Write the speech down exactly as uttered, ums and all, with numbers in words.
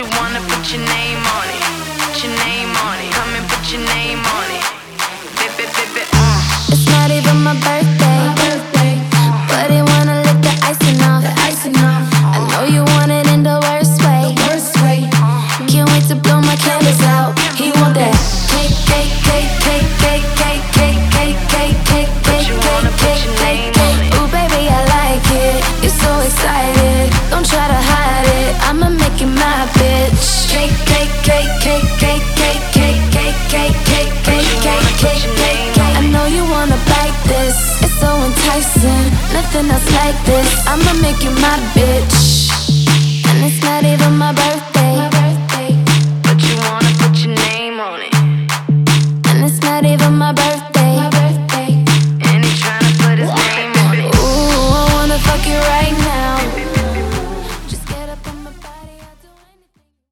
you wanna put your name on it? Put your name on it. Come and put your name on it. Baby, baby, uh. It's not even my birthday, my birthday. But he wanna lick the icing off, the icing off. I know you want it in the worst way, the worst way. Can't wait to blow my candles out. He want that cake, cake, cake, cake, cake, cake, cake, cake, cake, cake, cake, cake, cake, cake. Ooh, baby, I like it. You're so excited. Don't try to hide it. I'ma make you my bitch. Cake, cake, cake, cake, cake, cake, cake, cake, cake, cake, cake, cake, cake, cake, cake. I know you wanna bite this. It's so enticing. Nothing else like this. I'ma make you my bitch. And it's not even my